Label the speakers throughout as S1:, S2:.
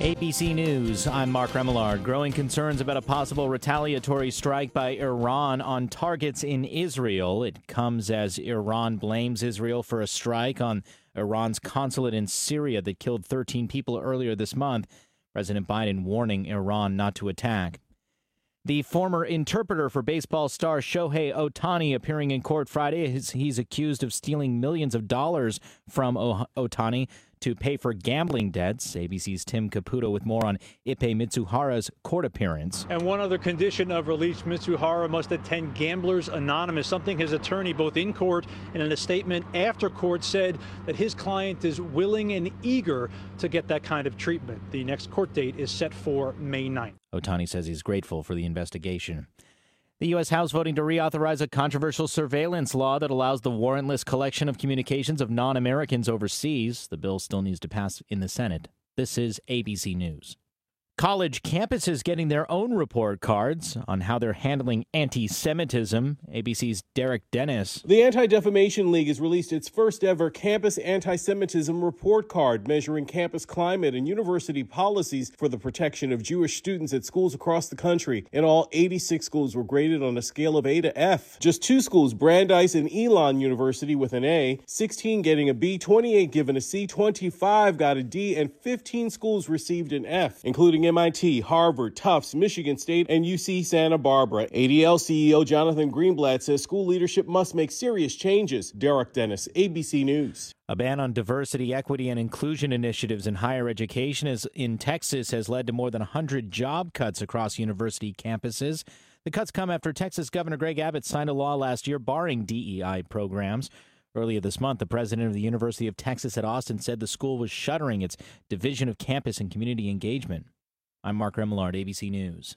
S1: ABC News, I'm Mark Remillard. Growing concerns about a possible retaliatory strike by Iran on targets in Israel. It comes as Iran blames Israel for a strike on Iran's consulate in Syria that killed 13 people earlier this month. President Biden warning Iran not to attack. The former interpreter for baseball star Shohei Ohtani appearing in court Friday. He's accused of stealing millions of dollars from Ohtani to pay for gambling debts. ABC's Tim Caputo with more on Ippei Mitsuhara's court appearance.
S2: And one other condition of release, Mitsuhara must attend Gamblers Anonymous, something his attorney both in court and in a statement after court said that his client is willing and eager to get that kind of treatment. The next court date is set for May 9th.
S1: Ohtani says he's grateful for the investigation. The U.S. House voting to reauthorize a controversial surveillance law that allows the warrantless collection of communications of non-Americans overseas. The bill still needs to pass in the Senate. This is ABC News. College campuses getting their own report cards on how they're handling anti-Semitism. ABC's Derek Dennis.
S3: The Anti-Defamation League has released its first ever campus anti-Semitism report card measuring campus climate and university policies for the protection of Jewish students at schools across the country. In all, 86 schools were graded on a scale of A to F. Just 2 schools, Brandeis and Elon University, with an A, 16 getting a B, 28 given a C, 25 got a D, and 15 schools received an F, including MIT, Harvard, Tufts, Michigan State, and UC Santa Barbara. ADL CEO Jonathan Greenblatt says school leadership must make serious changes. Derek Dennis, ABC News.
S1: A ban on diversity, equity, and inclusion initiatives in higher education in Texas has led to more than 100 job cuts across university campuses. The cuts come after Texas Governor Greg Abbott signed a law last year barring DEI programs. Earlier this month, the president of the University of Texas at Austin said the school was shuttering its Division of Campus and Community Engagement. I'm Mark Remillard, ABC News.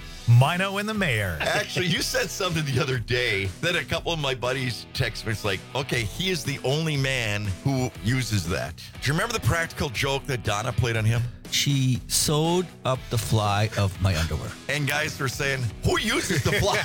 S4: Mino and the Mayor.
S5: Actually, you said something the other day that a couple of my buddies text me. It's like, okay, he is the only man who uses that. Do you remember the practical joke that Donna played on him?
S6: She sewed up the fly of my underwear.
S5: And guys were saying, who uses the fly?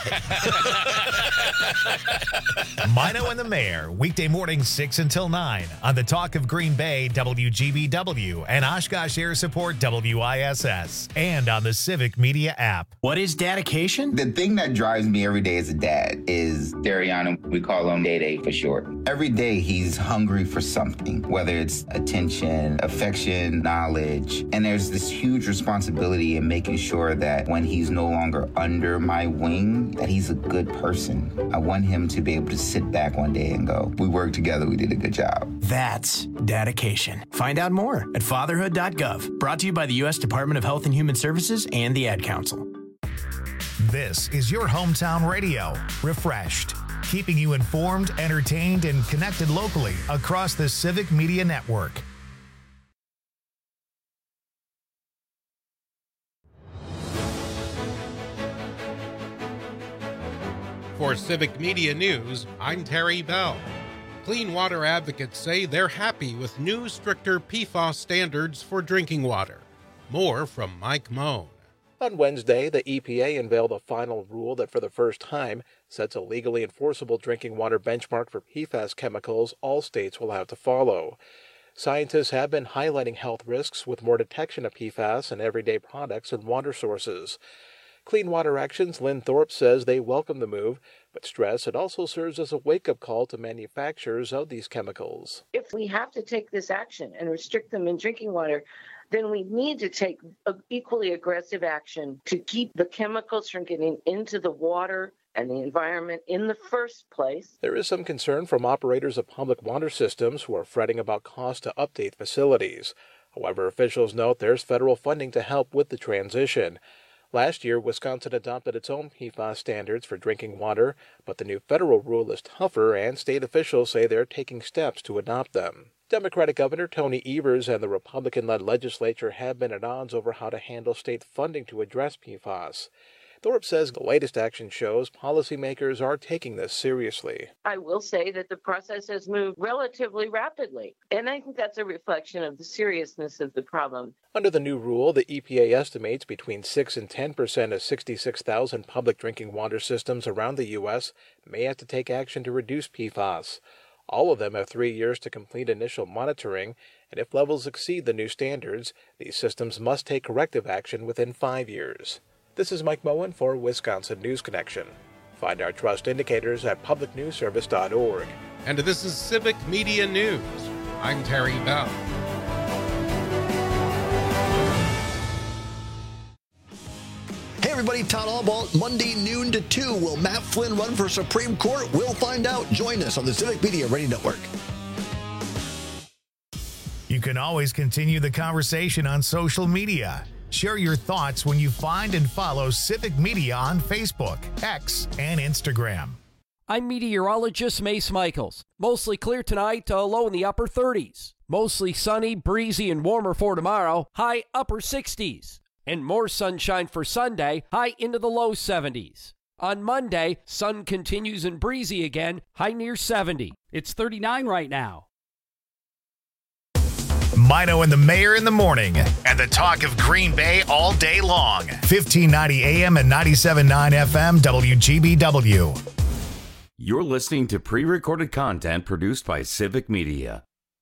S4: Mino and the Mayor, weekday mornings 6 until 9 on the Talk of Green Bay, WGBW, and Oshkosh Air Support, WISS, and on the Civic Media app.
S7: What is dedication?
S8: The thing that drives me every day as a dad is Dariano. We call him Day Day for short. Every day he's hungry for something, whether it's attention, affection, knowledge. And there's this huge responsibility in making sure that when he's no longer under my wing, that he's a good person. I want him to be able to sit back one day and go, we worked together, we did a good job.
S7: That's dedication. Find out more at fatherhood.gov. Brought to you by the U.S. Department of Health and Human Services and the Ad Council.
S4: This is your hometown radio, Refreshed, keeping you informed, entertained, and connected locally across the Civic Media Network.
S9: For Civic Media News, I'm Terry Bell. Clean water advocates say they're happy with new, stricter PFAS standards for drinking water. More from Mike Moan.
S10: On Wednesday, the EPA unveiled a final rule that for the first time sets a legally enforceable drinking water benchmark for PFAS chemicals all states will have to follow. Scientists have been highlighting health risks with more detection of PFAS in everyday products and water sources. Clean Water Action's Lynn Thorpe says they welcome the move, but stress it also serves as a wake-up call to manufacturers of these chemicals.
S11: If we have to take this action and restrict them in drinking water, then we need to take equally aggressive action to keep the chemicals from getting into the water and the environment in the first place.
S10: There is some concern from operators of public water systems who are fretting about costs to update facilities. However, officials note there's federal funding to help with the transition. Last year, Wisconsin adopted its own PFAS standards for drinking water, but the new federal rule is tougher, and state officials say they're taking steps to adopt them. Democratic Governor Tony Evers and the Republican-led legislature have been at odds over how to handle state funding to address PFAS. Thorpe says the latest action shows policymakers are taking this seriously.
S11: I will say that the process has moved relatively rapidly, and I think that's a reflection of the seriousness of the problem.
S10: Under the new rule, the EPA estimates between 6 and 10% of 66,000 public drinking water systems around the U.S. may have to take action to reduce PFAS. All of them have 3 years to complete initial monitoring, and if levels exceed the new standards, these systems must take corrective action within 5 years. This is Mike Moen for Wisconsin News Connection. Find our trust indicators at publicnewsservice.org.
S9: And this is Civic Media News. I'm Terry Bell.
S12: Hey everybody, Todd Allball, Monday noon to 2. Will Matt Flynn run for Supreme Court? We'll find out. Join us on the Civic Media Radio Network.
S4: You can always continue the conversation on social media. Share your thoughts when you find and follow Civic Media on Facebook, X, and Instagram.
S13: I'm meteorologist Mace Michaels. Mostly clear tonight, low in the upper 30s. Mostly sunny, breezy, and warmer for tomorrow, high upper 60s. And more sunshine for Sunday, high into the low 70s. On Monday, sun continues and breezy again, high near 70. It's 39 right now.
S4: Mino and the Mayor in the morning, and the talk of Green Bay all day long. 1590 AM and 97.9 FM WGBW.
S14: You're listening to pre-recorded content produced by Civic Media.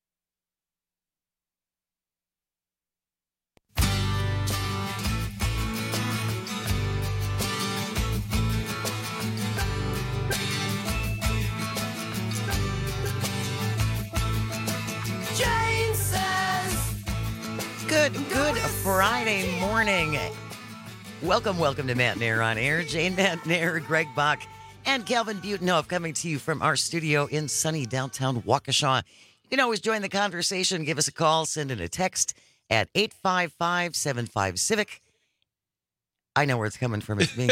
S15: Good Friday morning. Welcome to Matt and Air on Air. Jane Matt and Air, Greg Bach, and Calvin Butenhoff coming to you from our studio in sunny downtown Waukesha. You can always join the conversation. Give us a call. Send in a text at 855-75-CIVIC. I know where it's coming from. It's me.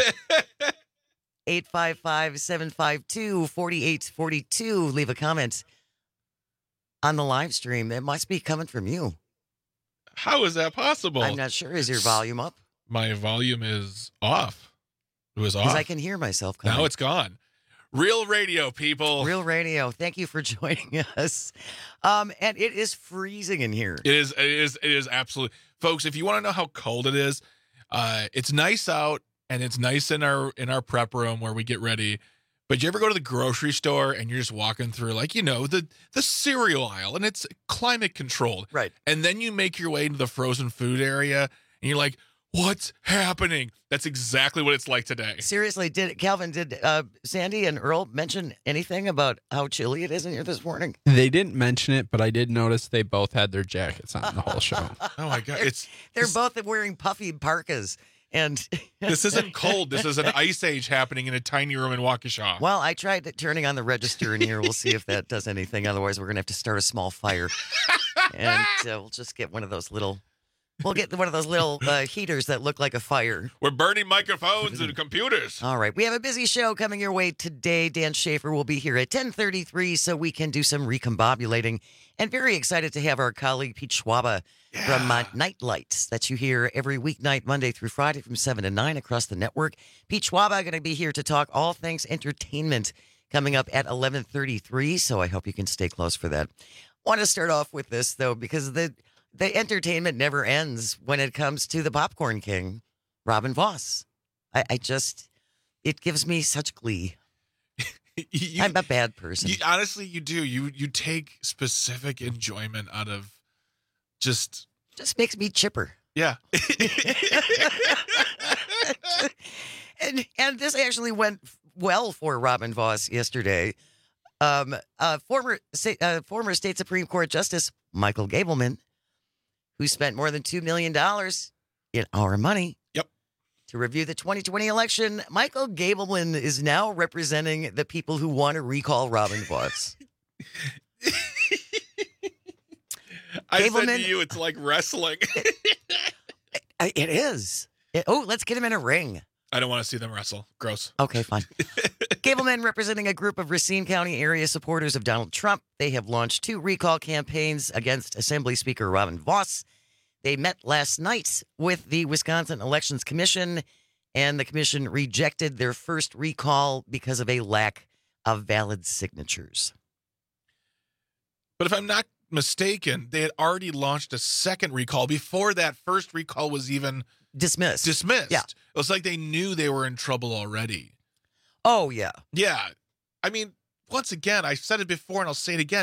S15: 855-752-4842. Leave a comment on the live stream. It must be coming from you.
S16: How is that possible?
S15: I'm not sure. Is your volume up?
S16: My volume is off. It was off.
S15: Because I can hear myself coming.
S16: Now it's gone. Real radio, people.
S15: Real radio. Thank you for joining us. And it is freezing in here.
S16: It is absolutely. Folks, if you want to know how cold it is, it's nice out and it's nice in our prep room where we get ready. But you ever go to the grocery store and you're just walking through, like, you know, the cereal aisle, and it's climate controlled.
S15: Right.
S16: And then you make your way into the frozen food area and you're like, what's happening? That's exactly what it's like today.
S15: Seriously, did Sandy and Earl mention anything about how chilly it is in here this morning?
S17: They didn't mention it, but I did notice they both had their jackets on the whole show.
S16: Oh my God.
S15: They're both wearing puffy parkas. And
S16: this isn't cold. This is an ice age happening in a tiny room in Waukesha.
S15: Well, I tried turning on the register in here. We'll see if that does anything. Otherwise, we're going to have to start a small fire. And we'll just get one of those little... We'll get one of those little heaters that look like a fire.
S16: We're burning microphones and computers.
S15: All right. We have a busy show coming your way today. Dan Schaefer will be here at 10:33 so we can do some recombobulating. And very excited to have our colleague Pete Schwaba from Nightlights that you hear every weeknight, Monday through Friday from 7 to 9 across the network. Pete Schwaba going to be here to talk all things entertainment coming up at 11:33. So I hope you can stay close for that. Want to start off with this, though, because the entertainment never ends when it comes to the Popcorn King, Robin Voss. It gives me such glee. I'm a bad person.
S16: Honestly, you do. You take specific enjoyment out of just
S15: makes me chipper.
S16: Yeah.
S15: and this actually went well for Robin Voss yesterday. Former state Supreme Court Justice Michael Gableman, who spent more than $2 million in our money to review the 2020 election. Michael Gableman is now representing the people who want to recall Robin Voss.
S16: I said to you, it's like wrestling.
S15: It is. Let's get him in a ring.
S16: I don't want to see them wrestle. Gross.
S15: Okay, fine. Gableman representing a group of Racine County area supporters of Donald Trump. They have launched 2 recall campaigns against Assembly Speaker Robin Voss. They met last night with the Wisconsin Elections Commission, and the commission rejected their first recall because of a lack of valid signatures.
S16: But if I'm not mistaken, they had already launched a second recall before that first recall was even
S15: dismissed.
S16: Yeah. It was like they knew they were in trouble already.
S15: Oh, yeah.
S16: Yeah. I mean, once again, I said it before and I'll say it again.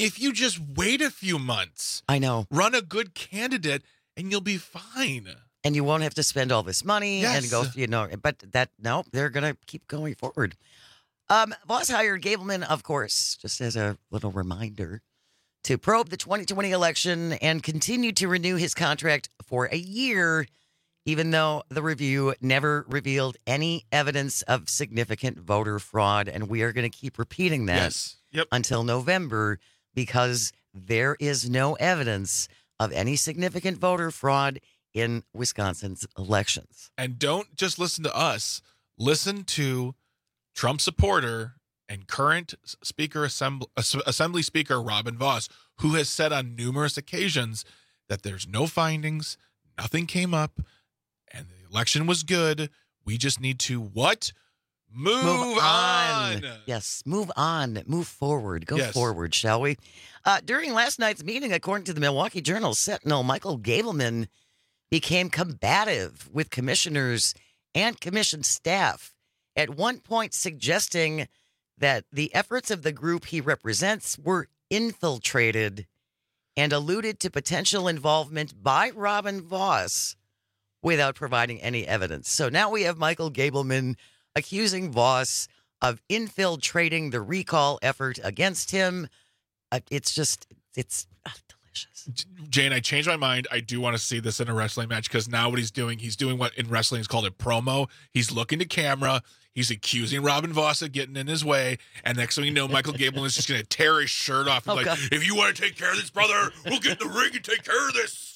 S16: if you just wait a few months.
S15: I know.
S16: Run a good candidate and you'll be fine.
S15: And you won't have to spend all this money
S16: Yes.
S15: and go, but they're going to keep going forward. Voss hired Gableman, of course, just as a little reminder, to probe the 2020 election and continue to renew his contract for a year, even though the review never revealed any evidence of significant voter fraud. And we are going to keep repeating that until November, because there is no evidence of any significant voter fraud in Wisconsin's elections.
S16: And don't just listen to us. Listen to Trump supporter and current Assembly Speaker Robin Voss, who has said on numerous occasions that there's no findings, nothing came up, and the election was good. We just need to what? Move on.
S15: Yes, move on. Move forward. Go forward, shall we? During last night's meeting, according to the Milwaukee Journal Sentinel, Michael Gableman became combative with commissioners and commission staff, at one point suggesting that the efforts of the group he represents were infiltrated, and alluded to potential involvement by Robin Voss without providing any evidence. So now we have Michael Gableman accusing Voss of infiltrating the recall effort against him. It's delicious.
S16: Jane, I changed my mind. I do want to see this in a wrestling match, because now what he's doing what in wrestling is called a promo. He's looking to camera. He's accusing Robin Voss of getting in his way. And next thing you know, Michael Gableman is just going to tear his shirt off. And if you want to take care of this, brother, we'll get in the ring and take care of this.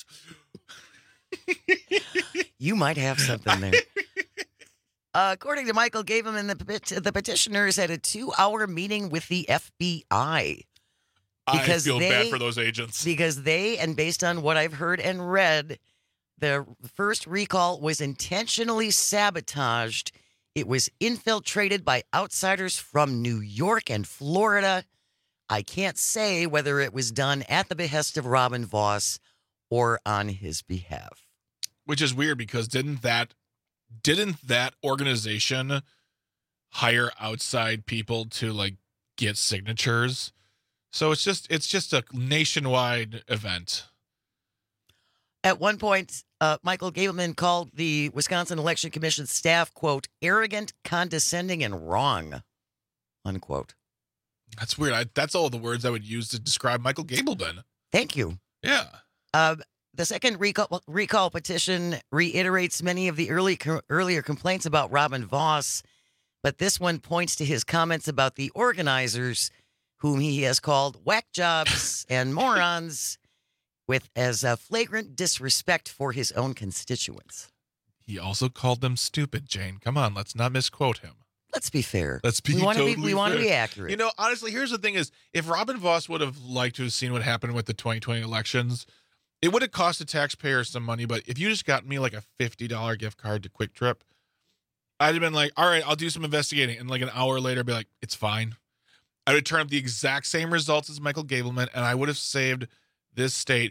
S15: You might have something there. According to Michael Gableman, the petitioners had a 2-hour meeting with the FBI.
S16: I feel bad for those agents.
S15: Because and based on what I've heard and read, the first recall was intentionally sabotaged. It was infiltrated by outsiders from New York and Florida. I can't say whether it was done at the behest of Robin Voss or on his behalf.
S16: Which is weird, because didn't that organization hire outside people to get signatures? So it's just a nationwide event.
S15: At one point, Michael Gableman called the Wisconsin Election Commission staff, quote, arrogant, condescending, and wrong, unquote.
S16: That's weird. That's all the words I would use to describe Michael Gableman.
S15: Thank you.
S16: Yeah.
S15: The second recall petition reiterates many of the earlier complaints about Robin Voss, but this one points to his comments about the organizers, whom he has called whack jobs and morons, as a flagrant disrespect for his own constituents.
S16: He also called them stupid, Jane. Come on, let's not misquote him.
S15: Let's be fair.
S16: We want
S15: to be accurate.
S16: You know, honestly, here's the thing is, if Robin Voss would have liked to have seen what happened with the 2020 elections, it would have cost the taxpayer some money, but if you just got me like a $50 gift card to Quick Trip, I'd have been like, all right, I'll do some investigating. And like an hour later, be like, it's fine. I would turn up the exact same results as Michael Gableman, and I would have saved this state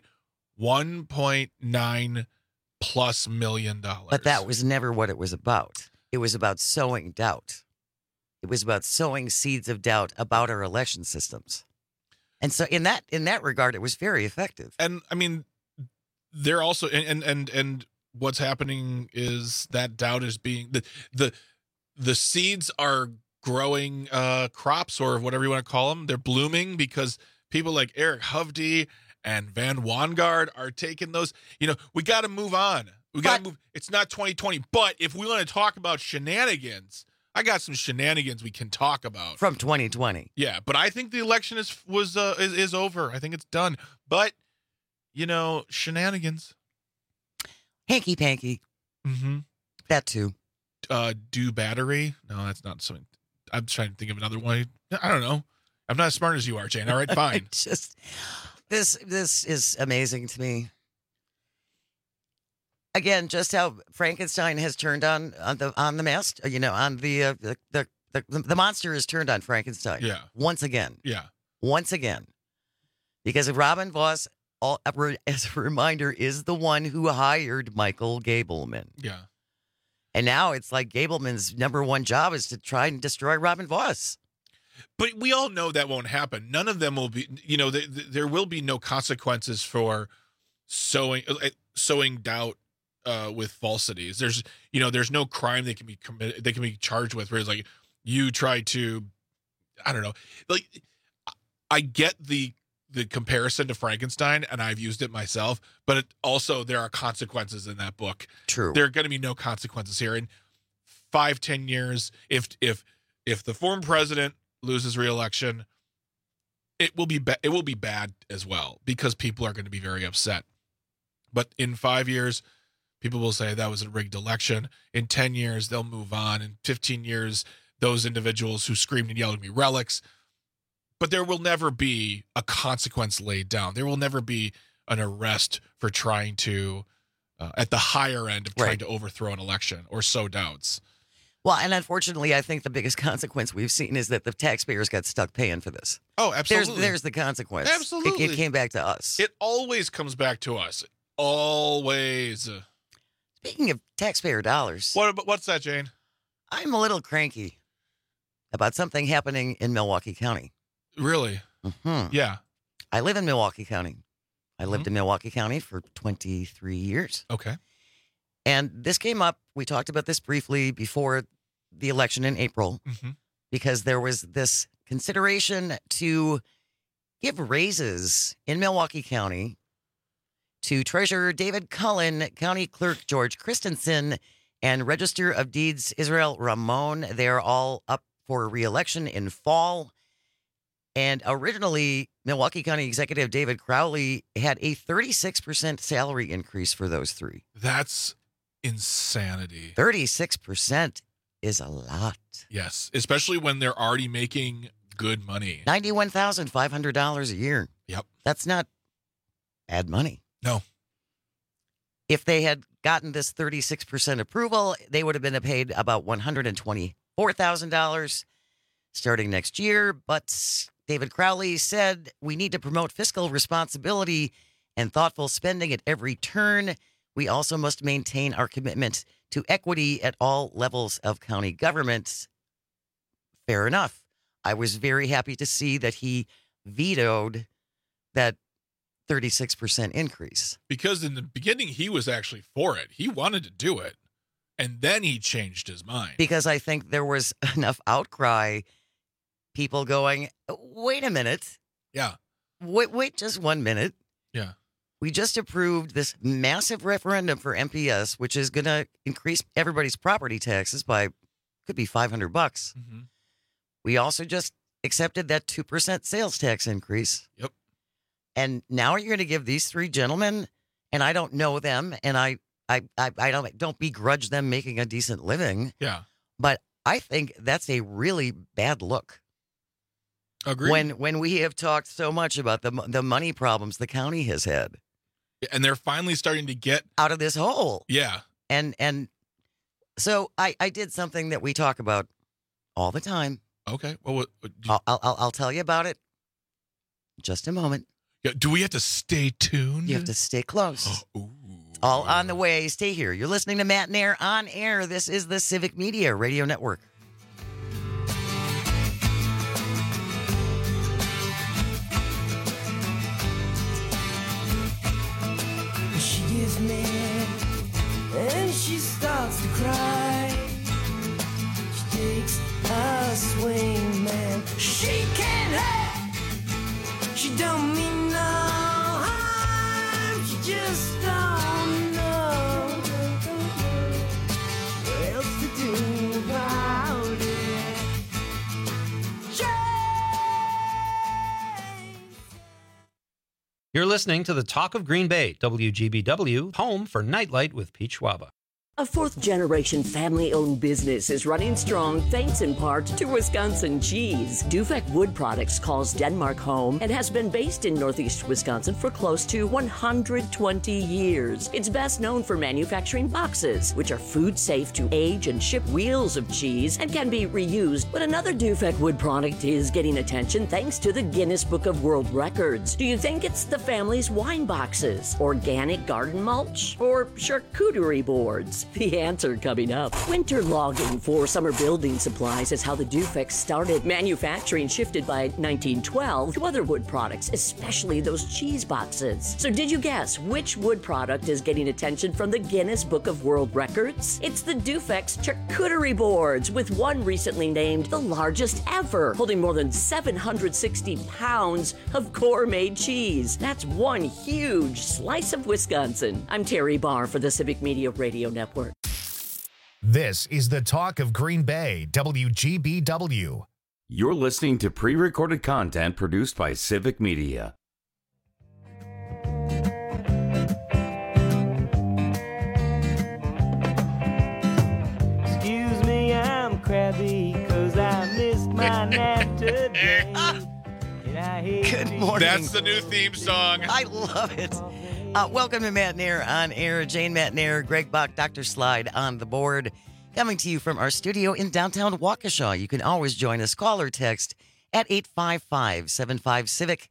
S16: $1.9+ million.
S15: But that was never what it was about. It was about sowing doubt. It was about sowing seeds of doubt about our election systems. And so in that regard, it was very effective.
S16: And I mean, they're also and what's happening is that doubt is being the seeds are growing crops, or whatever you want to call them. They're blooming because people like Eric Hovde and Van Wangard are taking those. You know, we got to move on. We got to move. It's not 2020, but if we want to talk about shenanigans, I got some shenanigans we can talk about
S15: from 2020.
S16: Yeah, but I think the election is over. I think it's done. But you know, shenanigans,
S15: hanky panky.
S16: Mm-hmm.
S15: That too.
S16: Do battery? No, that's not something. I'm trying to think of another one. I don't know. I'm not as smart as you are, Jane. All right, fine.
S15: This is amazing to me. Again, just how Frankenstein has turned on the master. You know, on the monster has turned on Frankenstein.
S16: Yeah.
S15: Once again.
S16: Yeah.
S15: Once again, because of Robin Voss, as a reminder, is the one who hired Michael Gableman.
S16: Yeah.
S15: And now it's like Gableman's number one job is to try and destroy Robin Voss.
S16: But we all know that won't happen. None of them will be, there will be no consequences for sowing doubt with falsities. There's no crime they can be committed, they can be charged with, where it's like you try to, I don't know. Like, I get the comparison to Frankenstein, and I've used it myself, but also there are consequences in that book.
S15: True.
S16: There are going to be no consequences here. In 5-10 years, if the former president loses re-election, it will be bad as well, because people are going to be very upset. But in 5 years, people will say that was a rigged election. In 10 years, they'll move on. In 15 years, those individuals who screamed and yelled will be relics. But there will never be a consequence laid down. There will never be an arrest for trying to, at the higher end of trying to overthrow an election or sow doubts.
S15: Well, and unfortunately, I think the biggest consequence we've seen is that the taxpayers got stuck paying for this.
S16: Oh, absolutely.
S15: There's the consequence.
S16: Absolutely.
S15: It came back to us.
S16: It always comes back to us. Always.
S15: Speaking of taxpayer dollars.
S16: What's that, Jane?
S15: I'm a little cranky about something happening in Milwaukee County.
S16: Really?
S15: Mm-hmm.
S16: Yeah.
S15: I live in Milwaukee County. I lived in Milwaukee County for 23 years.
S16: Okay.
S15: And this came up. We talked about this briefly before the election in April, because there was this consideration to give raises in Milwaukee County to Treasurer David Cullen, County Clerk George Christensen, and Register of Deeds Israel Ramon. They're all up for re-election in fall. And originally, Milwaukee County Executive David Crowley had a 36% salary increase for those three.
S16: That's insanity.
S15: 36% is a lot.
S16: Yes, especially when they're already making good money.
S15: $91,500 a year.
S16: Yep.
S15: That's not bad money.
S16: No.
S15: If they had gotten this 36% approval, they would have been paid about $124,000 starting next year. But David Crowley said, we need to promote fiscal responsibility and thoughtful spending at every turn. We also must maintain our commitment to equity at all levels of county government. Fair enough. I was very happy to see that he vetoed that 36% increase.
S16: Because in the beginning, he was actually for it. He wanted to do it. And then he changed his mind.
S15: Because I think there was enough outcry, people going, wait a minute.
S16: Yeah.
S15: Wait just 1 minute.
S16: Yeah.
S15: We just approved this massive referendum for MPS, which is going to increase everybody's property taxes by, could be $500.
S16: Mm-hmm.
S15: We also just accepted that 2% sales tax increase.
S16: Yep.
S15: And now you're going to give these three gentlemen, and I don't know them, and I don't begrudge them making a decent living.
S16: Yeah.
S15: But I think that's a really bad look.
S16: Agreed.
S15: When we have talked so much about the money problems the county has had.
S16: And they're finally starting to get
S15: out of this hole.
S16: Yeah.
S15: And so I did something that we talk about all the time.
S16: Okay. Well,
S15: I'll tell you about it in just a moment.
S16: Yeah. Do we have to stay tuned?
S15: You have to stay close. All on the way. Stay here. You're listening to Matt and Air on air. This is the Civic Media Radio Network.
S18: She gets mad and she starts to cry. She takes a swing, man. She can't help. She don't mean no harm. She just don't know what else to do about it.
S19: You're listening to the Talk of Green Bay, WGBW, home for Nightlight with Pete Schwaba.
S20: A fourth-generation family-owned business is running strong thanks in part to Wisconsin cheese. Dufek Wood Products calls Denmark home and has been based in Northeast Wisconsin for close to 120 years. It's best known for manufacturing boxes, which are food safe to age and ship wheels of cheese and can be reused. But another Dufek Wood product is getting attention thanks to the Guinness Book of World Records. Do you think it's the family's wine boxes, organic garden mulch, or charcuterie boards? The answer coming up. Winter logging for summer building supplies is how the Dufex started. Manufacturing shifted by 1912 to other wood products, especially those cheese boxes. So did you guess which wood product is getting attention from the Guinness Book of World Records? It's the Dufex charcuterie boards, with one recently named the largest ever, holding more than 760 pounds of gourmet cheese. That's one huge slice of Wisconsin. I'm Terry Barr for the Civic Media Radio Network.
S4: This is the talk of Green Bay, WGBW.
S14: You're listening to pre-recorded content produced by Civic Media.
S18: Excuse me, I'm crabby because I missed my nap today.
S15: Good morning.
S16: That's the new theme song.
S15: I love it. Welcome to Matt Nair on air. Jane Matt Nair, Greg Bach, Dr. Slide on the board. Coming to you from our studio in downtown Waukesha. You can always join us. Call or text at 855-75-CIVIC,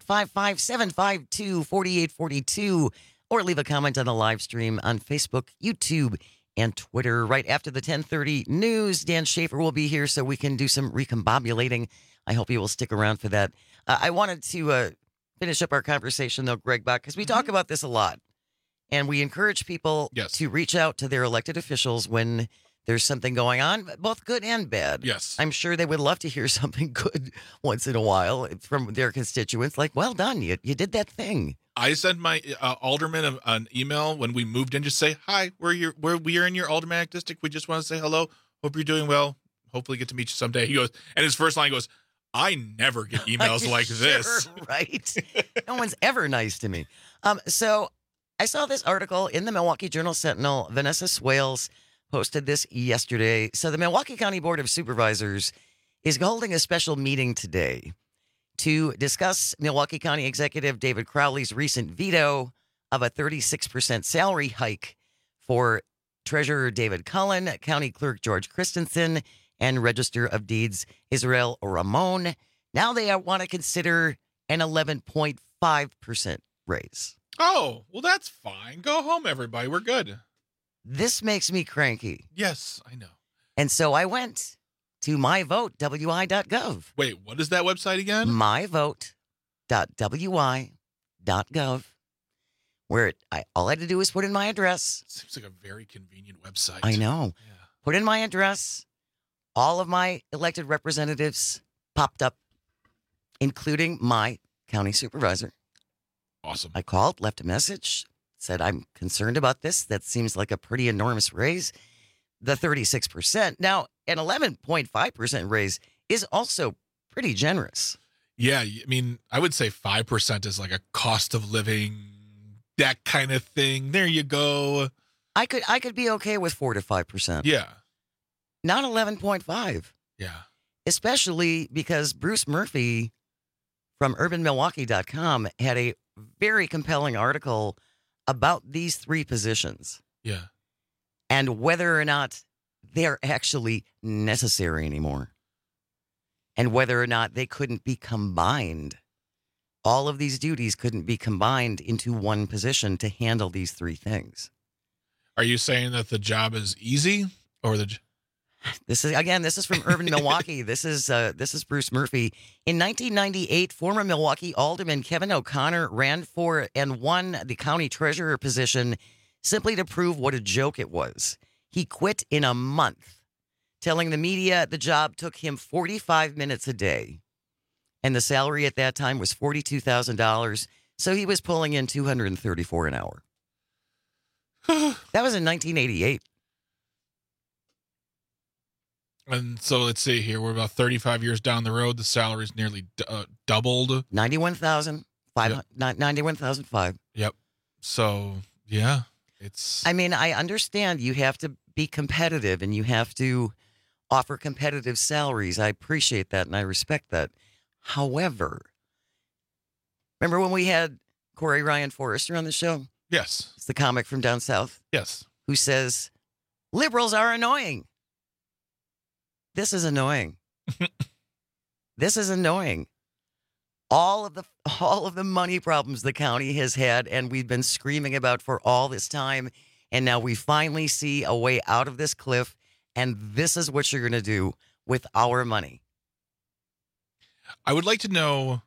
S15: 855-752-4842, or leave a comment on the live stream on Facebook, YouTube, and Twitter. Right after the 10:30 news, Dan Schaefer will be here so we can do some recombobulating. I hope you will stick around for that. I wanted to finish up our conversation, though, Greg Bach, because we talk about this a lot. And we encourage people to reach out to their elected officials when there's something going on, both good and bad.
S16: Yes.
S15: I'm sure they would love to hear something good once in a while from their constituents. Like, well done, you did that thing.
S16: I sent my alderman an email when we moved in, just say, hi, we are in your aldermanic district. We just want to say hello. Hope you're doing well. Hopefully get to meet you someday. He goes, and his first line goes, I never get emails like this.
S15: Right? No one's ever nice to me. So I saw this article in the Milwaukee Journal-Sentinel. Vanessa Swales posted this yesterday. So the Milwaukee County Board of Supervisors is holding a special meeting today to discuss Milwaukee County Executive David Crowley's recent veto of a 36% salary hike for Treasurer David Cullen, County Clerk George Christensen, and Register of Deeds Israel Ramon. Now they want to consider an 11.5% raise.
S16: Oh, well, that's fine. Go home, everybody. We're good.
S15: This makes me cranky.
S16: Yes, I know.
S15: And so I went to myvote.wi.gov.
S16: Wait, what is that website again?
S15: myvote.wi.gov, where all I had to do was put in my address.
S16: Seems like a very convenient website.
S15: I know. Yeah. Put in my address. All of my elected representatives popped up, including my county supervisor.
S16: Awesome.
S15: I called, left a message, said, I'm concerned about this. That seems like a pretty enormous raise. The 36%. Now, an 11.5% raise is also pretty generous.
S16: Yeah, I mean, I would say 5% is like a cost of living, that kind of thing. There you go.
S15: I could be okay with 4 to 5%.
S16: Yeah.
S15: Not 11.5.
S16: Yeah.
S15: Especially because Bruce Murphy from UrbanMilwaukee.com had a very compelling article about these three positions.
S16: Yeah.
S15: And whether or not they're actually necessary anymore. And whether or not they couldn't be combined. All of these duties couldn't be combined into one position to handle these three things.
S16: Are you saying that the job is easy or
S15: This is from Urban Milwaukee. This is Bruce Murphy. In 1998, former Milwaukee Alderman Kevin O'Connor ran for and won the county treasurer position simply to prove what a joke it was. He quit in a month, telling the media the job took him 45 minutes a day. And the salary at that time was $42,000. So he was pulling in $234 an hour. That was in 1988.
S16: And so let's see here. We're about 35 years down the road. The salary's nearly doubled.
S15: $91,500.
S16: Yep. So, yeah,
S15: I mean, I understand you have to be competitive and you have to offer competitive salaries. I appreciate that and I respect that. However, remember when we had Corey Ryan Forrester on the show?
S16: Yes.
S15: It's the comic from down south.
S16: Yes.
S15: Who says, liberals are annoying. This is annoying. This is annoying. All of the money problems the county has had and we've been screaming about for all this time. And now we finally see a way out of this cliff, and this is what you're going to do with our money.
S16: I would like to know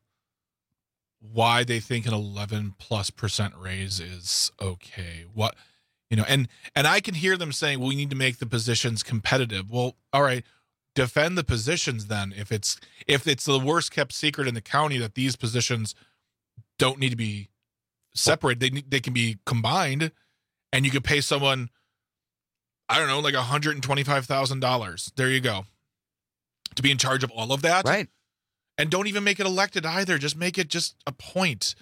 S16: why they think an 11+% raise is okay. What, and I can hear them saying, well, we need to make the positions competitive. Well, all right, defend the positions then. If it's the worst kept secret in the county that these positions don't need to be separated, they can be combined, and you could pay someone, I don't know, like $125,000. There you go, to be in charge of all of that.
S15: Right.
S16: And don't even make it elected either. Just make it just a point.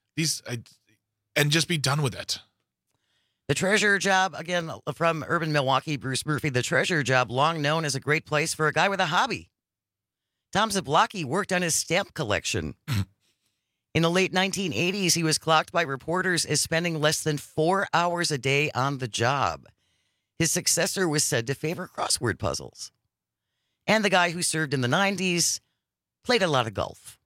S16: And just be done with it.
S15: The treasurer job, again, from Urban Milwaukee, Bruce Murphy, the treasurer job, long known as a great place for a guy with a hobby. Tom Zablocki worked on his stamp collection. In the late 1980s, he was clocked by reporters as spending less than 4 hours a day on the job. His successor was said to favor crossword puzzles. And the guy who served in the 90s played a lot of golf.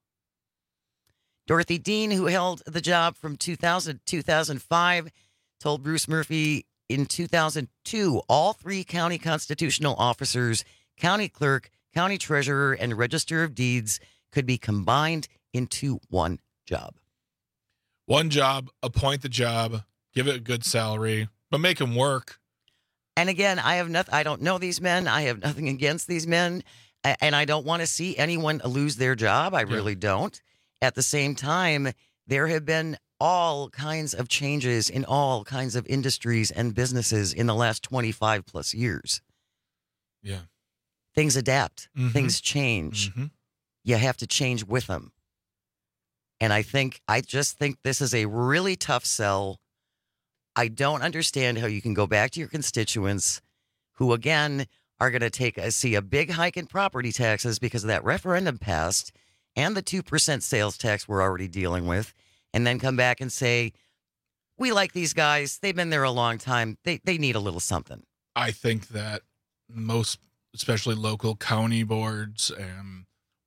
S15: Dorothy Dean, who held the job from 2000 to 2005, told Bruce Murphy in 2002, all 3 county constitutional officers, county clerk, county treasurer, and register of deeds could be combined into one job.
S16: One job, appoint the job, give it a good salary, but make them work.
S15: And again, I don't know these men. I have nothing against these men. And I don't want to see anyone lose their job. I really don't. At the same time, there have been all kinds of changes in all kinds of industries and businesses in the last 25 plus years.
S16: Yeah.
S15: Things adapt. Mm-hmm. Things change. Mm-hmm. You have to change with them. And I just think this is a really tough sell. I don't understand how you can go back to your constituents who, again, are going to see a big hike in property taxes because of that referendum passed and the 2% sales tax we're already dealing with, and then come back and say, we like these guys. They've been there a long time. They need a little something.
S16: I think that most, especially local county boards and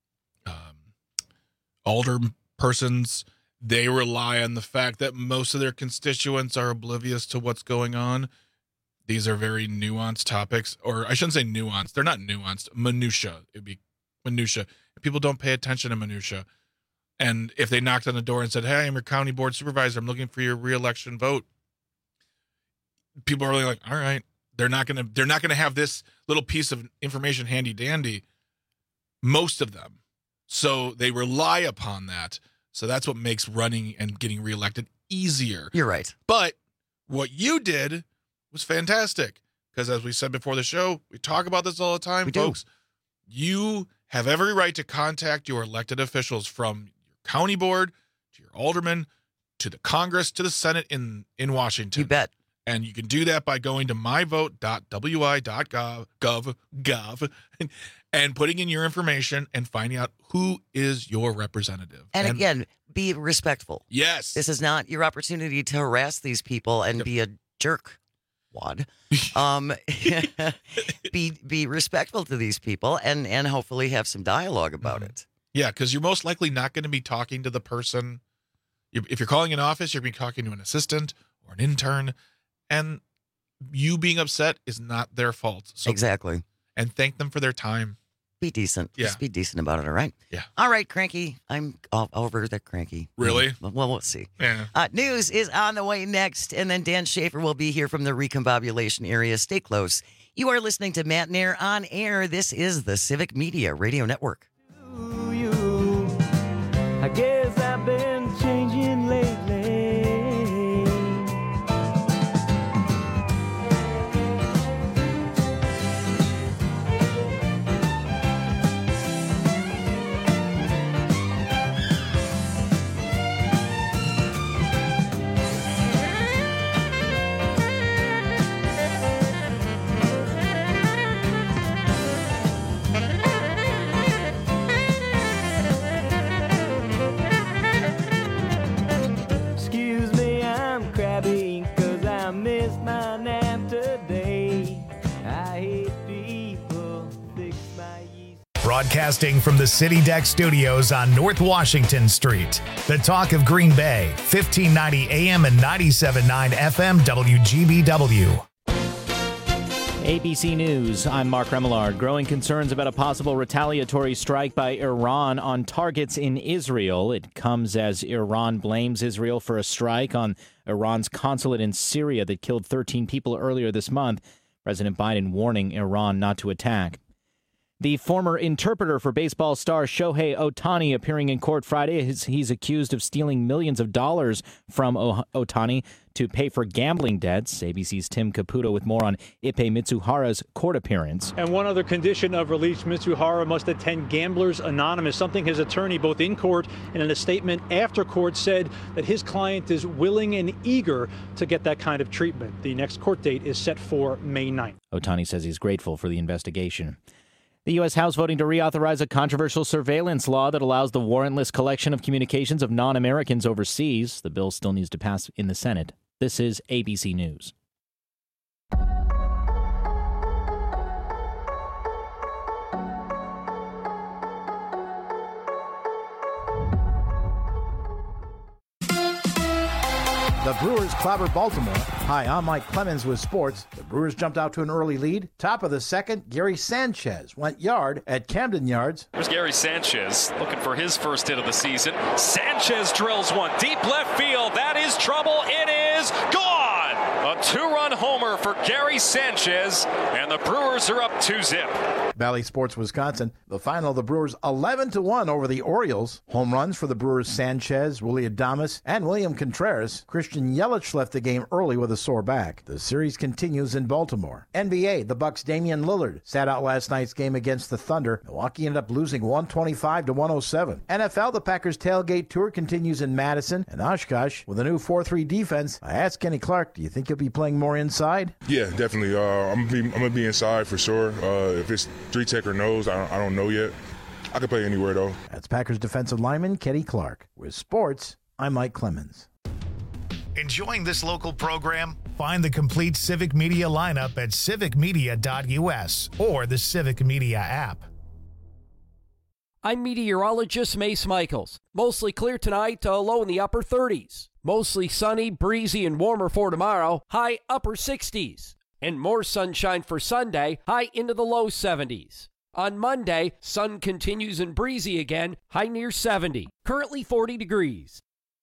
S16: alder persons, they rely on the fact that most of their constituents are oblivious to what's going on. These are very nuanced topics, or I shouldn't say nuanced. They're not nuanced. Minutia. It'd be minutia. People don't pay attention to minutia. And if they knocked on the door and said, hey, I'm your county board supervisor, I'm looking for your re-election vote, people are really like, all right. They're not gonna have this little piece of information handy dandy. Most of them. So they rely upon that. So that's what makes running and getting reelected easier.
S15: You're right.
S16: But what you did was fantastic, because as we said before the show, we talk about this all the time, folks. You have every right to contact your elected officials, from your county board to your alderman to the Congress to the Senate in Washington.
S15: You bet.
S16: And you can do that by going to myvote.wi.gov and putting in your information and finding out who is your representative.
S15: And again, be respectful.
S16: Yes.
S15: This is not your opportunity to harass these people and be a jerk. Wad. Be respectful to these people and hopefully have some dialogue about it.
S16: Yeah, because you're most likely not going to be talking to the person. If you're calling an office, you're going to be talking to an assistant or an intern, and you being upset is not their fault. So,
S15: exactly.
S16: And thank them for their time.
S15: Be decent.
S16: Yeah.
S15: Just be decent about it, all right?
S16: Yeah.
S15: All right, Cranky. I'm over the Cranky.
S16: Really?
S15: Well, we'll see.
S16: Yeah.
S15: News is on the way next, and then Dan Schaefer will be here from the Recombobulation area. Stay close. You are listening to Matt Nair on Air. This is the Civic Media Radio Network.
S18: I guess I've been changing lately.
S4: Broadcasting from the City Deck Studios on North Washington Street. The Talk of Green Bay, 1590 AM and 97.9 FM WGBW.
S1: ABC News, I'm Mark Remillard. Growing concerns about a possible retaliatory strike by Iran on targets in Israel. It comes as Iran blames Israel for a strike on Iran's consulate in Syria that killed 13 people earlier this month. President Biden warning Iran not to attack. The former interpreter for baseball star Shohei Ohtani appearing in court Friday. He's accused of stealing millions of dollars from Ohtani to pay for gambling debts. ABC's Tim Caputo with more on Ippei Mitsuhara's court appearance.
S2: And one other condition of release, Mitsuhara must attend Gamblers Anonymous, something his attorney both in court and in a statement after court said that his client is willing and eager to get that kind of treatment. The next court date is set for May 9th.
S1: Ohtani says he's grateful for the investigation. The U.S. House voting to reauthorize a controversial surveillance law that allows the warrantless collection of communications of non-Americans overseas. The bill still needs to pass in the Senate. This is ABC News.
S21: The Brewers clobbered Baltimore. Hi, I'm Mike Clemens with sports. The Brewers jumped out to an early lead. Top of the second, Gary Sanchez went yard at Camden Yards.
S22: Here's Gary Sanchez looking for his first hit of the season. Sanchez drills one deep left field. That is trouble. It is gone. A two-run homer for Gary Sanchez, and the Brewers are up 2-0.
S21: Valley Sports Wisconsin. The final, the Brewers 11-1 over the Orioles. Home runs for the Brewers: Sanchez, Willie Adames, and William Contreras. Christian Yelich left the game early with a sore back. The series continues in Baltimore. NBA, the Bucks' Damian Lillard sat out last night's game against the Thunder. Milwaukee ended up losing 125-107. NFL, the Packers tailgate tour continues in Madison and Oshkosh with a new 4-3 defense. I asked Kenny Clark, do you think he'll be playing more inside?
S23: Yeah, definitely. I'm gonna be inside for sure. If it's 3-tech or nose, I don't know yet. I could play anywhere though.
S21: That's Packers defensive lineman Kenny Clark. With sports, I'm Mike Clemens.
S4: Enjoying this local program? Find the complete Civic Media lineup at civicmedia.us or the Civic Media app.
S13: I'm meteorologist Mace Michaels. Mostly clear tonight, low in the upper 30s. Mostly sunny, breezy, and warmer for tomorrow, high upper 60s. And more sunshine for Sunday, high into the low 70s. On Monday, sun continues and breezy again, high near 70. Currently 40 degrees.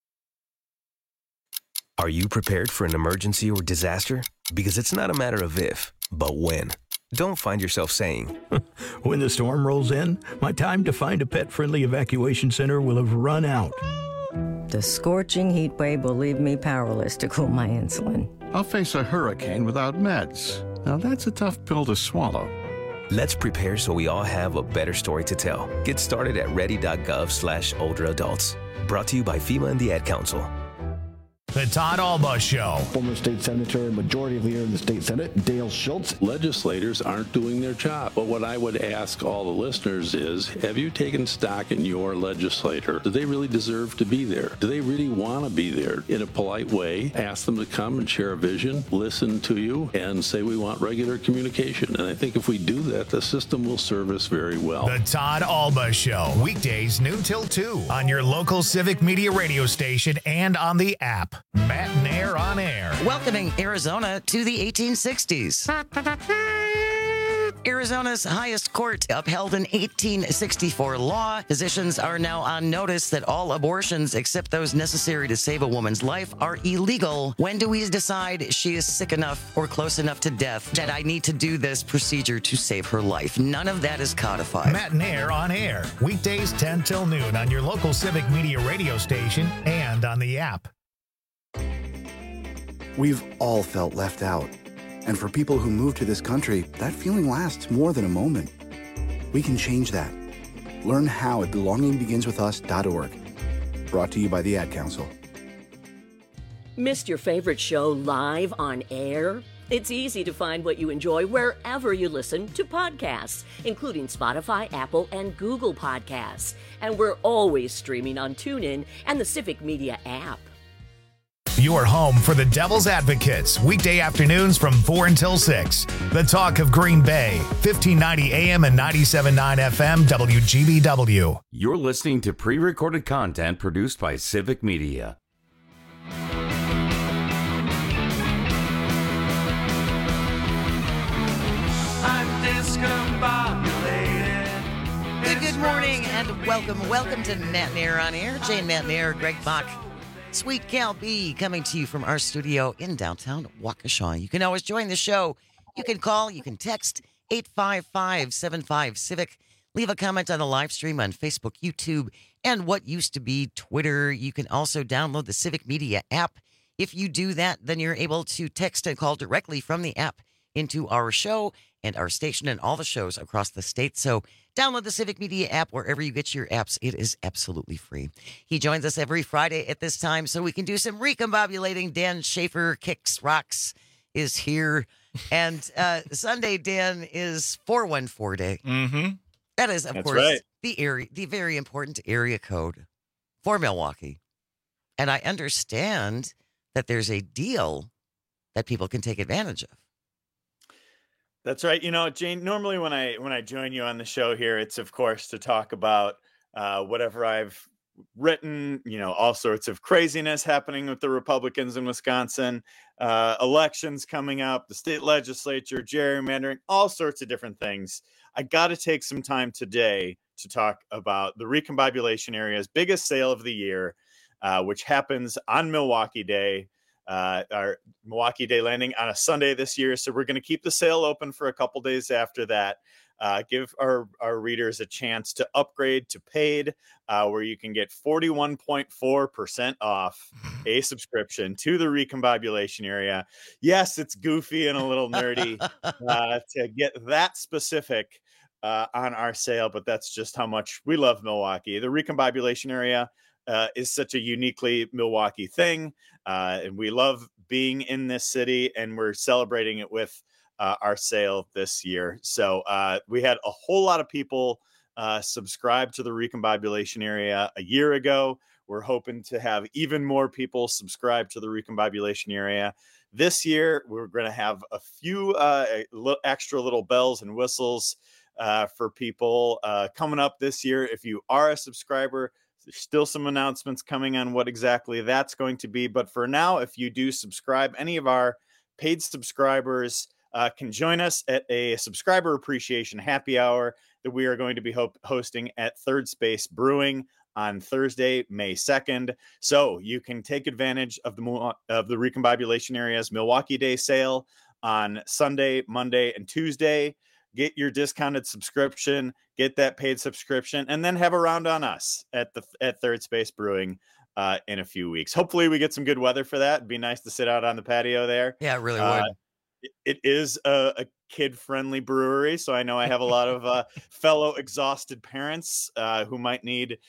S24: Are you prepared for an emergency or disaster? Because it's not a matter of if, but when. Don't find yourself saying,
S25: when the storm rolls in, my time to find a pet-friendly evacuation center will have run out.
S26: The scorching heat wave will leave me powerless to cool my insulin.
S27: I'll face a hurricane without meds. Now that's a tough pill to swallow.
S24: Let's prepare so we all have a better story to tell. Get started at ready.gov/older adults. Brought to you by FEMA and the Ad Council.
S4: The Todd Alba Show.
S28: Former state senator and majority leader in the state Senate, Dale Schultz.
S29: Legislators aren't doing their job. But what I would ask all the listeners is, have you taken stock in your legislator? Do they really deserve to be there? Do they really want to be there? In a polite way, ask them to come and share a vision, listen to you, and say we want regular communication. And I think if we do that, the system will serve us very well.
S4: The Todd Alba Show. Weekdays noon till 2 on your local Civic Media radio station and on the app. Matt Nair on air.
S15: Welcoming Arizona to the 1860s. Arizona's highest court upheld an 1864 law. Physicians are now on notice that all abortions except those necessary to save a woman's life are illegal. When do we decide she is sick enough or close enough to death that I need to do this procedure to save her life? None of that is codified.
S4: Matt Nair on air. Weekdays 10 till noon on your local Civic Media radio station and on the app.
S30: We've all felt left out. And for people who move to this country, that feeling lasts more than a moment. We can change that. Learn how at belongingbeginswithus.org. Brought to you by the Ad Council.
S20: Missed your favorite show live on air? It's easy to find what you enjoy wherever you listen to podcasts, including Spotify, Apple, and Google Podcasts. And we're always streaming on TuneIn and the Civic Media app.
S4: Your home for the Devil's Advocates, weekday afternoons from 4 until 6. The Talk of Green Bay, 1590 AM and 97.9 FM, WGBW.
S14: You're listening to pre-recorded content produced by Civic Media.
S15: Good morning and welcome to Matt and Air on Air. Jane, Matt and Air, Greg Bach, Sweet Cal B, coming to you from our studio in downtown Waukesha. You can always join the show. You can call, you can text 855-75-CIVIC. Leave a comment on the live stream on Facebook, YouTube, and what used to be Twitter. You can also download the Civic Media app. If you do that, then you're able to text and call directly from the app into our show and our station and all the shows across the state. So download the Civic Media app wherever you get your apps. It is absolutely free. He joins us every Friday at this time so we can do some recombobulating. Dan Schaefer, Kicks Rocks, is here. And Sunday, Dan, is 414 Day.
S16: Mm-hmm.
S15: That is, of
S3: That's
S15: course,
S3: right.
S15: the very important area code for Milwaukee. And I understand that there's a deal that people can take advantage of.
S3: That's right. You know, Jane, normally when I join you on the show here, it's of course to talk about whatever I've written, you know, all sorts of craziness happening with the Republicans in Wisconsin, elections coming up, the state legislature, gerrymandering, all sorts of different things. I got to take some time today to talk about the recombobulation area's biggest sale of the year, which happens on Milwaukee Day. Our Milwaukee Day landing on a Sunday this year. So we're going to keep the sale open for a couple days after that. Give our readers a chance to upgrade to paid, where you can get 41.4% off a subscription to the recombobulation area. Yes, it's goofy and a little nerdy to get that specific on our sale, but that's just how much we love Milwaukee. The recombobulation area is such a uniquely Milwaukee thing. And we love being in this city, and we're celebrating it with our sale this year. So we had a whole lot of people subscribe to the recombobulation area a year ago. We're hoping to have even more people subscribe to the recombobulation area. This year, we're going to have a few extra little bells and whistles for people coming up this year. If you are a subscriber, there's still some announcements coming on what exactly that's going to be. But for now, if you do subscribe, any of our paid subscribers can join us at a subscriber appreciation happy hour that we are going to be hosting at Third Space Brewing on Thursday, May 2nd. So you can take advantage of the recombobulation area's Milwaukee Day sale on Sunday, Monday, and Tuesday. Get your discounted subscription, get that paid subscription, and then have a round on us at Third Space Brewing in a few weeks. Hopefully we get some good weather for that. It'd be nice to sit out on the patio there.
S15: Yeah, it really would.
S3: It is a kid-friendly brewery, so I know I have a lot of fellow exhausted parents who might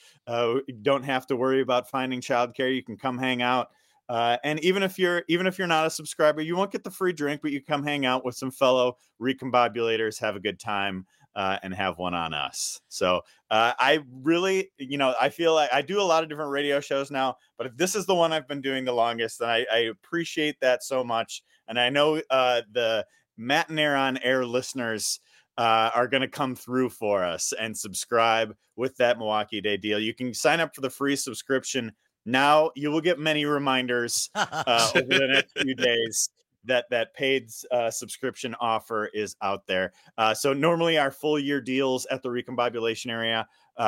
S3: don't have to worry about finding childcare. You can come hang out. And even if you're not a subscriber, you won't get the free drink, but you come hang out with some fellow recombobulators, have a good time, and have one on us. So I really, I feel like I do a lot of different radio shows now, but if this is the one I've been doing the longest, and I appreciate that so much. And I know the Matt and Air on Air listeners are going to come through for us and subscribe with that Milwaukee Day deal. You can sign up for the free subscription. Now you will get many reminders over the next few days that paid subscription offer is out there. So normally our full year deals at the recombobulation area,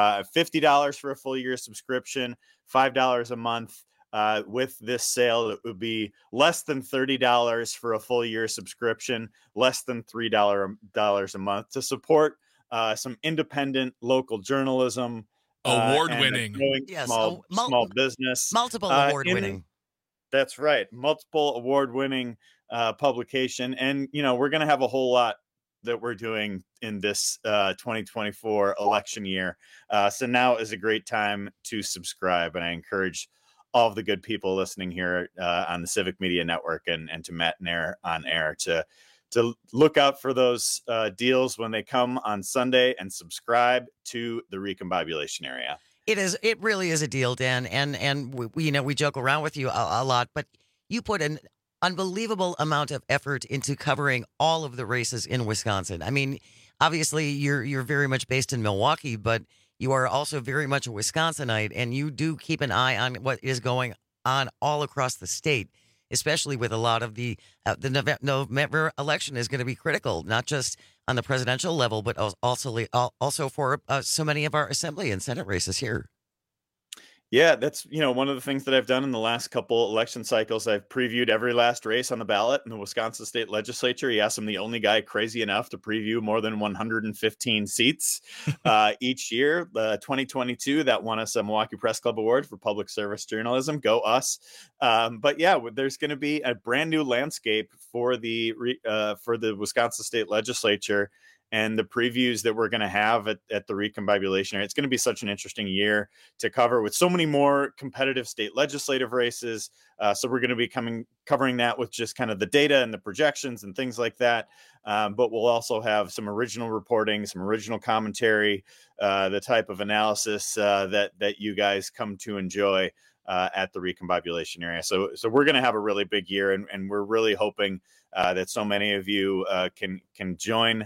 S3: $50 for a full year subscription, $5 a month. With this sale, it would be less than $30 for a full year subscription, less than $3 a month to support some independent local journalism.
S16: Award-winning.
S15: Yes,
S3: small business.
S15: Multiple award-winning.
S3: That's right. Multiple award-winning publication. And, we're going to have a whole lot that we're doing in this 2024 election year. So now is a great time to subscribe. And I encourage all of the good people listening here on the Civic Media Network and to Matt and Air on Air to look out for those deals when they come on Sunday and subscribe to the recombobulation area.
S15: It really is a deal, Dan. And we joke around with you a lot, but you put an unbelievable amount of effort into covering all of the races in Wisconsin. I mean, obviously you're very much based in Milwaukee, but you are also very much a Wisconsinite, and you do keep an eye on what is going on all across the state, especially with a lot of the November election is going to be critical, not just on the presidential level, but also for so many of our assembly and Senate races here.
S3: Yeah, that's, one of the things that I've done in the last couple election cycles. I've previewed every last race on the ballot in the Wisconsin State Legislature. Yes, I'm the only guy crazy enough to preview more than 115 seats each year. 2022, that won us a Milwaukee Press Club Award for public service journalism. Go us. But yeah, there's going to be a brand new landscape for the Wisconsin State Legislature. And the previews that we're going to have at the Recombobulation area. It's going to be such an interesting year to cover with so many more competitive state legislative races. So we're going to be covering that with just kind of the data and the projections and things like that. But we'll also have some original reporting, some original commentary, the type of analysis that you guys come to enjoy at the Recombobulation area. So we're going to have a really big year, and we're really hoping that so many of you can join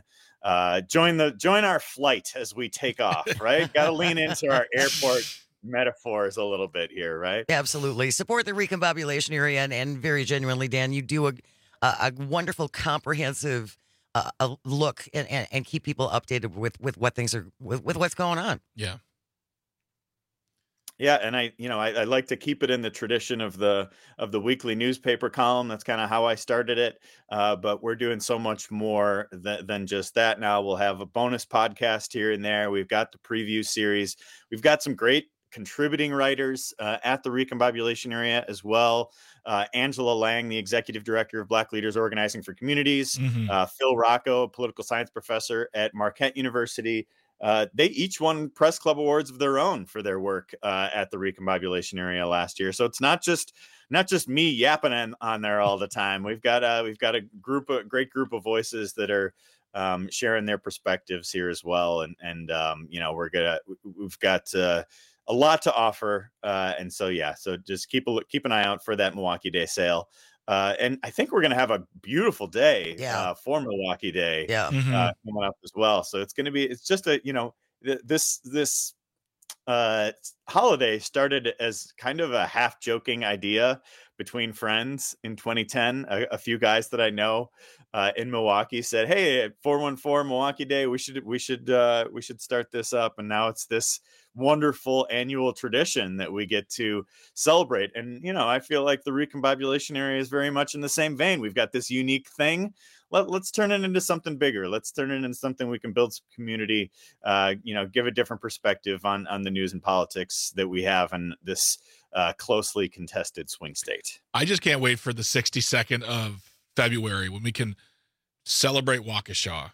S3: our flight as we take off, right? Got to lean into our airport metaphors a little bit here, right?
S15: Absolutely. Support the Recombobulation area, and very genuinely, Dan, you do a wonderful, comprehensive look and keep people updated with what things are with what's going on.
S16: Yeah.
S3: Yeah, and I like to keep it in the tradition of the weekly newspaper column. That's kind of how I started it. But we're doing so much more than just that now. We'll have a bonus podcast here and there. We've got the preview series. We've got some great contributing writers at the Recombobulation area as well. Angela Lang, the executive director of Black Leaders Organizing for Communities. Phil Rocco, political science professor at Marquette University. They each won press club awards of their own for their work at the Recombobulation area last year. So it's not just me yapping on there all the time. We've got a great group of voices that are sharing their perspectives here as well. And we've got a lot to offer. And so just keep an eye out for that Milwaukee Day sale. And I think we're going to have a beautiful day for Milwaukee Day coming up as well. So it's going to be, it's just this holiday started as kind of a half joking idea between friends in 2010. A few guys that I know in Milwaukee said, "Hey, at 414 Milwaukee Day, we should start this up." And now it's this wonderful annual tradition that we get to celebrate. And, I feel like the Recombobulation area is very much in the same vein. We've got this unique thing. Let's turn it into something bigger. Let's turn it into something we can build some community, give a different perspective on the news and politics that we have in this closely contested swing state.
S16: I just can't wait for the 62nd of February when we can celebrate Waukesha.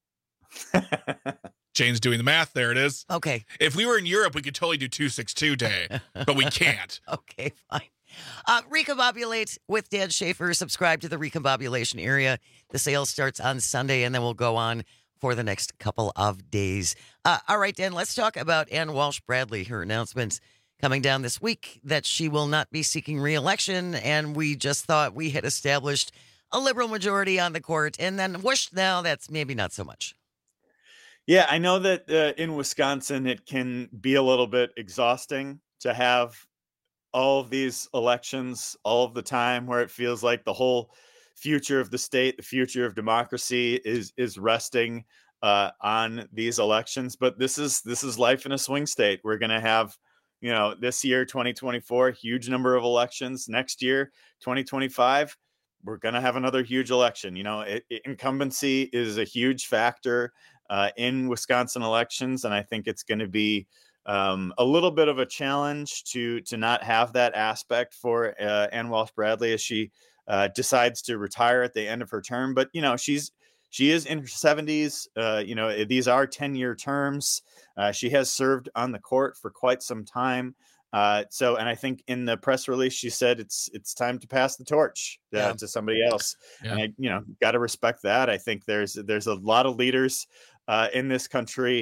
S16: Jane's doing the math. There it is.
S15: Okay.
S16: If we were in Europe, we could totally do 262 Day, but we can't.
S15: Okay, fine. Recombobulate with Dan Schaefer. Subscribe to the Recombobulation area. The sale starts on Sunday, and then we'll go on for the next couple of days. All right, Dan, let's talk about Ann Walsh Bradley. Her announcement coming down this week that she will not be seeking re-election, and we just thought we had established a liberal majority on the court, and then whoosh, now that's maybe not so much.
S3: Yeah, I know that in Wisconsin, it can be a little bit exhausting to have all of these elections all of the time, where it feels like the whole future of the state, the future of democracy is resting on these elections. But this is life in a swing state. We're going to have, this year, 2024, huge number of elections. Next year, 2025, we're going to have another huge election. Incumbency is a huge factor in Wisconsin elections. And I think it's going to be a little bit of a challenge to not have that aspect for Ann Walsh Bradley as she decides to retire at the end of her term. But, she is in her 70s. These are 10-year terms. She has served on the court for quite some time. And I think in the press release, she said it's time to pass the torch to somebody else. Yeah. And I, got to respect that. I think there's a lot of leaders in this country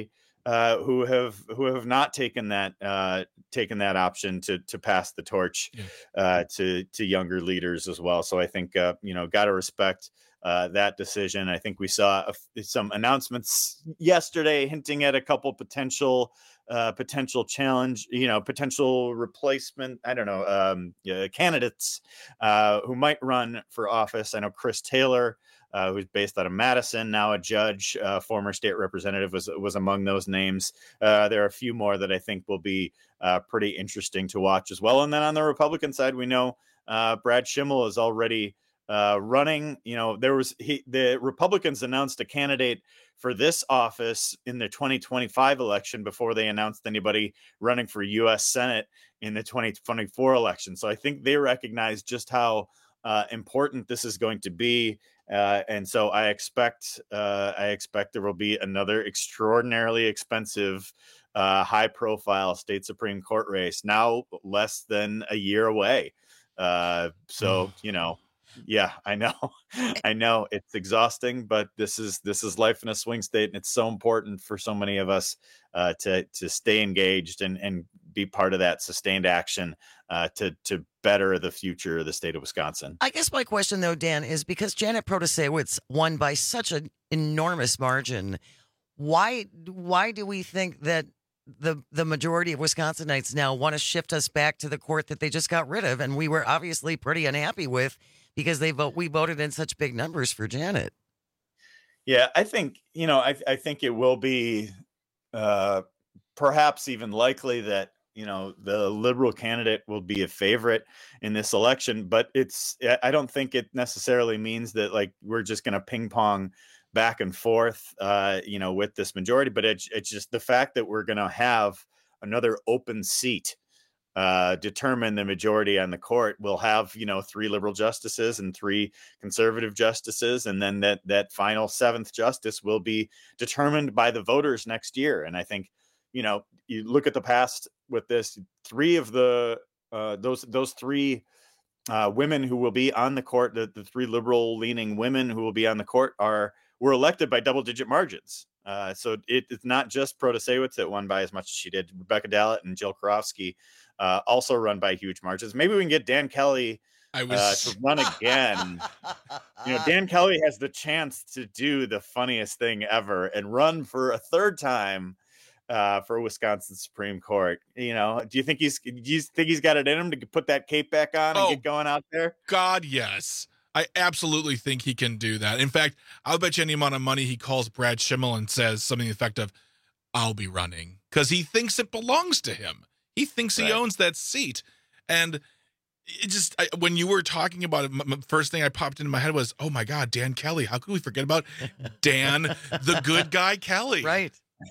S3: who have not taken that option to pass the torch to younger leaders as well. So I think got to respect that decision. I think we saw some announcements yesterday hinting at a couple potential challenge, potential replacement, candidates who might run for office. I know Chris Taylor, who's based out of Madison, now a judge, former state representative, was among those names. There are a few more that I think will be pretty interesting to watch as well. And then on the Republican side, we know Brad Schimmel is already running. The Republicans announced a candidate for this office in the 2025 election before they announced anybody running for U.S. Senate in the 2024 election. So I think they recognize just how important this is going to be. And so I expect there will be another extraordinarily expensive, high-profile state Supreme Court race now less than a year away. Yeah, I know it's exhausting, but this is life in a swing state, and it's so important for so many of us to stay engaged and be part of that sustained action to better the future of the state of Wisconsin.
S15: I guess my question, though, Dan, is because Janet Protasewicz won by such an enormous margin, why do we think that the majority of Wisconsinites now want to shift us back to the court that they just got rid of, and we were obviously pretty unhappy with because we voted in such big numbers for Janet?
S3: Yeah, I think I think it will be perhaps even likely that the liberal candidate will be a favorite in this election, but I don't think it necessarily means that we're just going to ping pong back and forth, with this majority, but it's just the fact that we're going to have another open seat determine the majority on the court. We'll have 3 liberal justices and 3 conservative justices, and then that final 7th justice will be determined by the voters next year. And I think you look at the past with this, 3 of the those 3 women who will be on the court, the 3 liberal leaning women who will be on the court were elected by double-digit margins. So it's not just Protasewicz that won by as much as she did. Rebecca Dallett and Jill Karofsky also run by huge margins. Maybe we can get Dan Kelly to run again. Dan Kelly has the chance to do the funniest thing ever and run for a 3rd time for Wisconsin Supreme Court. Do you think he's got it in him to put that cape back on and get going out there?
S16: God, yes. I absolutely think he can do that. In fact, I'll bet you any amount of money he calls Brad Schimmel and says something to the effect of, "I'll be running," because he thinks it belongs to him. He thinks he owns that seat. And it just, when you were talking about it, the first thing I popped into my head was, oh my God, Dan Kelly. How could we forget about Dan, the good guy Kelly?
S15: Right.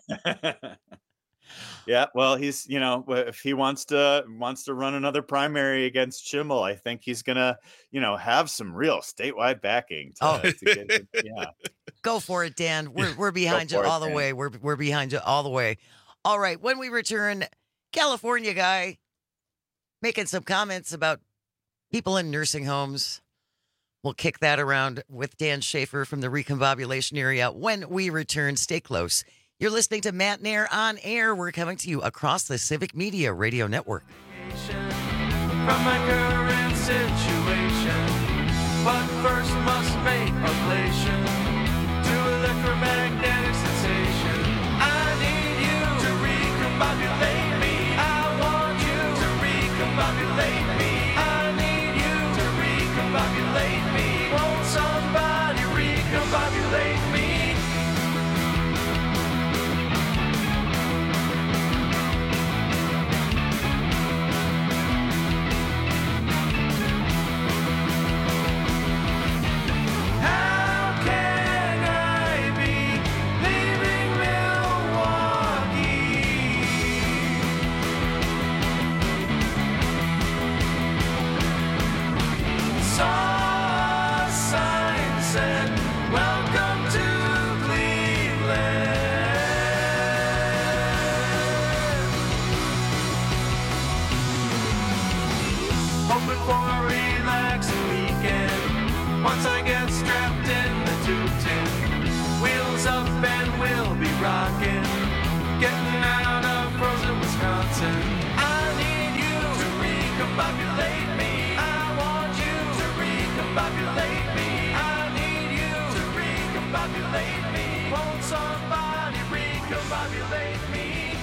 S3: Yeah, well, he's, if he wants to run another primary against Schimmel, I think he's gonna, have some real statewide backing. Yeah,
S15: go for it, Dan. We're behind you all the way. We're behind you all the way. All right. When we return, California guy making some comments about people in nursing homes. We'll kick that around with Dan Schaefer from the Recombobulation area. When we return, stay close. You're listening to Matt Nair on Air. We're coming to you across the Civic Media Radio Network.
S5: From my current situation, but first must make ablation to electromagnetic sensation. I need you to recombobulate me. I want you to recombobulate me. I need you to recombobulate me. Won't somebody recombobulate me? How can recombobulate me? Won't somebody recombobulate me?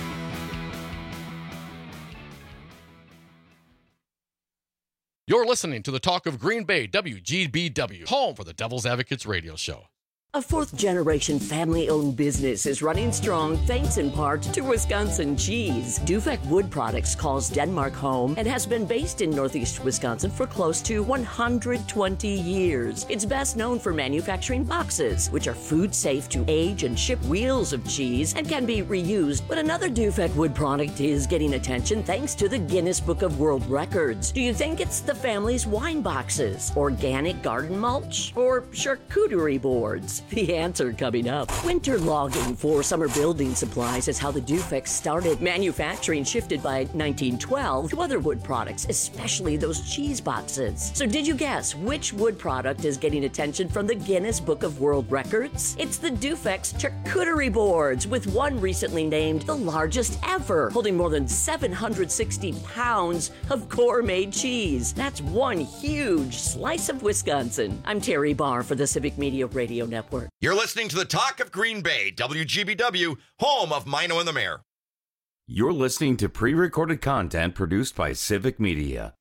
S6: You're listening to the Talk of Green Bay, WGBW, home for the Devil's Advocates radio show.
S20: A fourth-generation family-owned business is running strong thanks in part to Wisconsin cheese. Dufek Wood Products calls Denmark home and has been based in Northeast Wisconsin for close to 120 years. It's best known for manufacturing boxes, which are food-safe to age and ship wheels of cheese and can be reused. But another Dufek Wood product is getting attention thanks to the Guinness Book of World Records. Do you think it's the family's wine boxes, organic garden mulch, or charcuterie boards? The answer coming up. Winter logging for summer building supplies is how the Dufek started. Manufacturing shifted by 1912 to other wood products, especially those cheese boxes. So did you guess which wood product is getting attention from the Guinness Book of World Records? It's the Dufek's charcuterie boards, with one recently named the largest ever, holding more than 760 pounds of gourmet cheese. That's one huge slice of Wisconsin. I'm Terry Barr for the Civic Media Radio Network.
S7: You're listening to the Talk of Green Bay, WGBW, home of Mino and the Mayor.
S14: You're listening to pre-recorded content produced by Civic Media.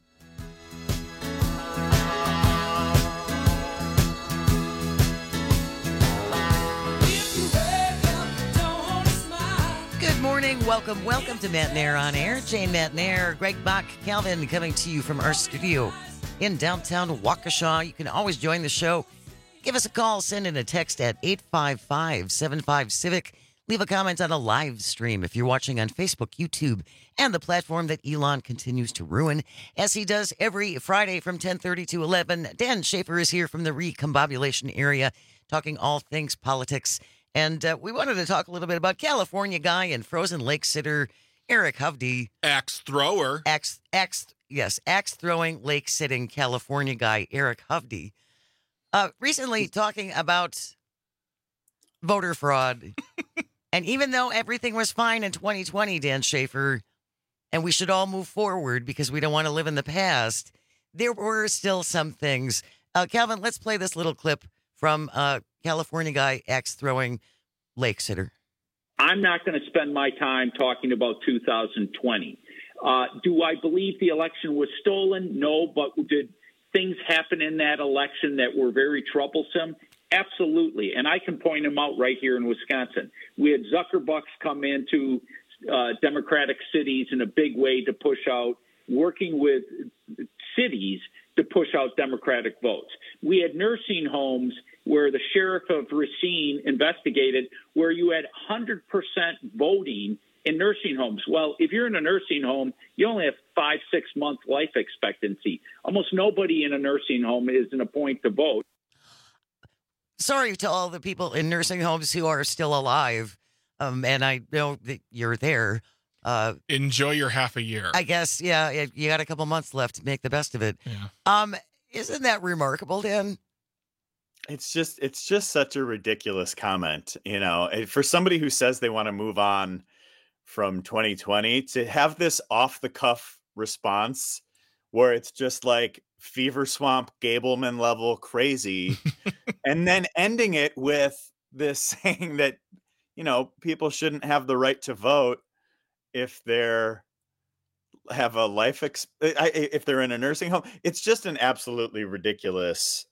S15: Good morning. Welcome to Matt Nair on Air. Jane Matt Nair, Greg Bach, Calvin coming to you from our studio in downtown Waukesha. You can always join the show. Give us a call, send in a text at 855-75-CIVIC. Leave a comment on a live stream if you're watching on Facebook, YouTube, and the platform that Elon continues to ruin, as he does every Friday from 10:30 to 11. Dan Schaefer is here from the recombobulation area, talking all things politics. And we wanted to talk a little bit about California guy and Frozen Lake sitter Eric Hovde.
S16: Axe thrower.
S15: Axe throwing, lake sitting California guy Eric Hovde. Recently talking about voter fraud. And even though everything was fine in 2020, Dan Schaefer, and we should all move forward because we don't want to live in the past, there were still some things. Calvin, let's play this little clip from California guy, axe throwing, lake sitter.
S8: I'm not going to spend my time talking about 2020. Do I believe the election was stolen? No, but did things happen in that election that were very troublesome? Absolutely. And I can point them out right here in Wisconsin. We had Zuckerbucks come into Democratic cities in a big way to push out, working with cities to push out Democratic votes. We had nursing homes where the sheriff of Racine investigated, where you had 100% voting in nursing homes. Well, if you're in a nursing home, you only have 5-6 month life expectancy. Almost nobody in a nursing home is in a point to vote.
S15: Sorry to all the people in nursing homes who are still alive. And I know that you're there.
S16: Enjoy your half a year.
S15: I guess, yeah, you got a couple months left to make the best of it.
S16: Yeah.
S15: Isn't that remarkable, Dan?
S3: It's just such a ridiculous comment, you know, for somebody who says they want to move on from 2020 to have this off the cuff response where it's just like Fever Swamp Gableman level crazy and then ending it with this saying that, you know, people shouldn't have the right to vote if they're have a life if they're in a nursing home. It's just an absolutely ridiculous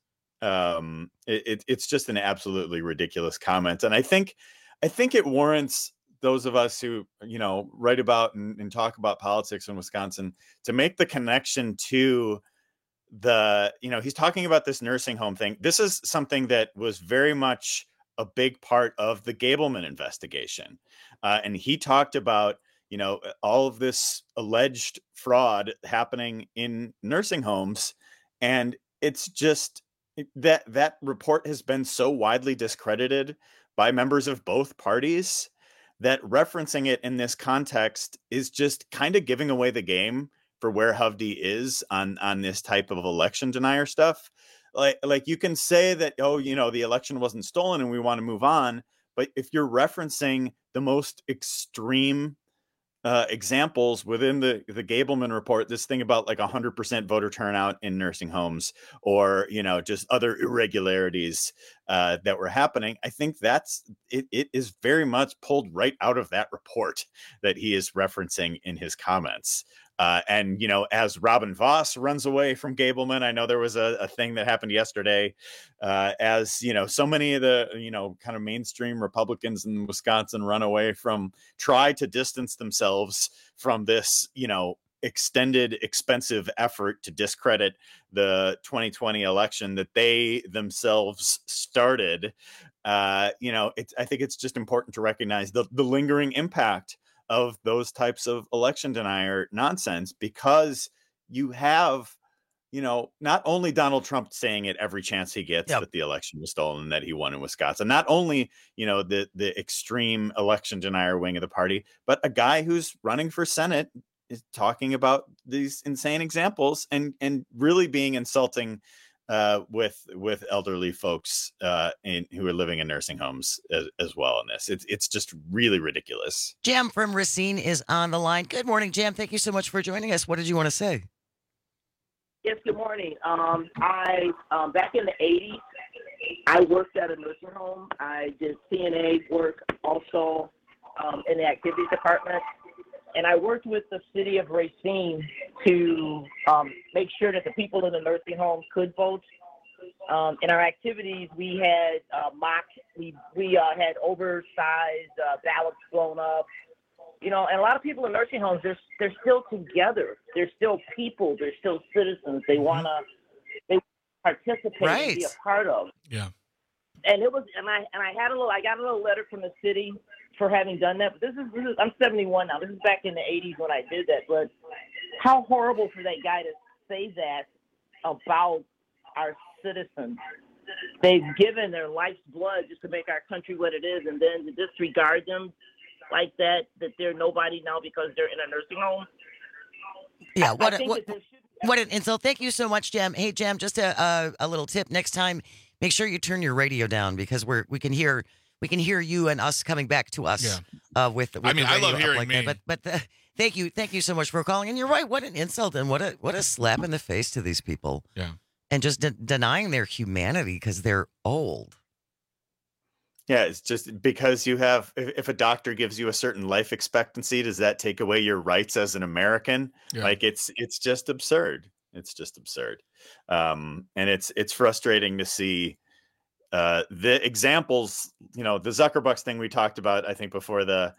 S3: it's just an absolutely ridiculous comment. And I think it warrants those of us who, you know, write about and talk about politics in Wisconsin to make the connection to the, you know, he's talking about this nursing home thing. This is something that was very much a big part of the Gableman investigation. And he talked about, you know, all of this alleged fraud happening in nursing homes. And it's just that report has been so widely discredited by members of both parties that referencing it in this context is just kind of giving away the game for where Hovde is on this type of election denier stuff. Like you can say that, oh, you know, the election wasn't stolen and we want to move on. But if you're referencing the most extreme examples within the Gableman report, this thing about like 100% voter turnout in nursing homes, or, you know, just other irregularities that were happening. I think it is very much pulled right out of that report that he is referencing in his comments. And, you know, as Robin Voss runs away from Gableman, I know there was a thing that happened yesterday, as, you know, so many of the, you know, kind of mainstream Republicans in Wisconsin try to distance themselves from this, you know, extended, expensive effort to discredit the 2020 election that they themselves started. You know, I think it's just important to recognize the lingering impact of those types of election denier nonsense, because you have, you know, not only Donald Trump saying it every chance he gets that the election was stolen and that he won in Wisconsin, not only, you know, the extreme election denier wing of the party, but a guy who's running for Senate is talking about these insane examples and really being insulting with elderly folks who are living in nursing homes as well in this. It's just really ridiculous.
S15: Jam from Racine is on the line. Good morning, Jam. Thank you so much for joining us. What did you want to say?
S1: Yes, good morning. I back in the 80s, I worked at a nursing home. I did CNA work also in the activities department. And I worked with the city of Racine to make sure that the people in the nursing home could vote. In our activities, we had we had oversized ballots blown up. You know, and a lot of people in nursing homes, they're still together. They're still people. They're still citizens. They they participate and be a part of.
S16: Yeah.
S1: And it was, I got a little letter from the city for having done that. But this is I'm 71 now. This is back in the 80s when I did that. But how horrible for that guy to say that about our citizens. They've given their life's blood just to make our country what it is, and then to disregard them like that they're nobody now because they're in a nursing home.
S15: Yeah, what an insult. Thank you so much, Jam. Hey, Jam, just a little tip. Next time, make sure you turn your radio down, because we can hear you and us coming back to us.
S16: Yeah.
S15: With
S16: I mean,
S15: the
S16: I love
S15: radio
S16: hearing
S15: like
S16: me.
S15: that. But thank you so much for calling. And you're right. What an insult, and what a slap in the face to these people.
S16: Yeah.
S15: And just denying their humanity because they're old.
S3: Yeah, it's just because you have, if a doctor gives you a certain life expectancy, does that take away your rights as an American?
S16: Yeah.
S3: Like it's just absurd. It's just absurd. And it's frustrating to see the examples, you know, the Zuckerbucks thing we talked about, I think before the